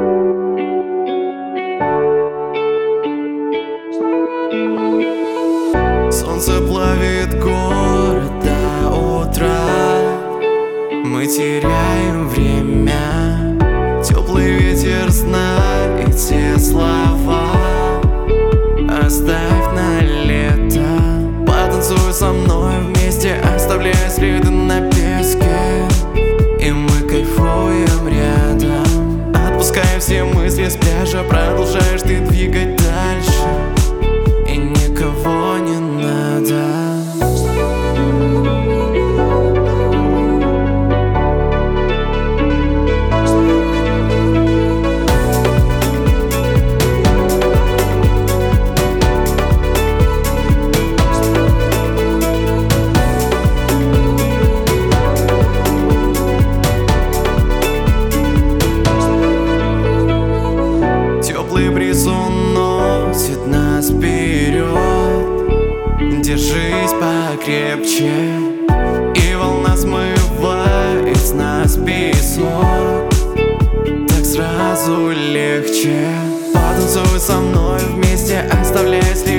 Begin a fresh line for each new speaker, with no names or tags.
Солнце плавит город до утра. Мы теряем время. Теплый ветер знает те слова. Оставь на лето. Потанцуй со мной вместе, оставляя следы на песке. И мы кайфуем рядом. Отпуская все мысли с пляжа, продолжаешь ты двигать дальше. И никого не надо. Теплый бриз уносит нас вперед. Держись покрепче, и волна смывает с нас песок. Так сразу легче. Потанцуй со мной вместе, оставляя следы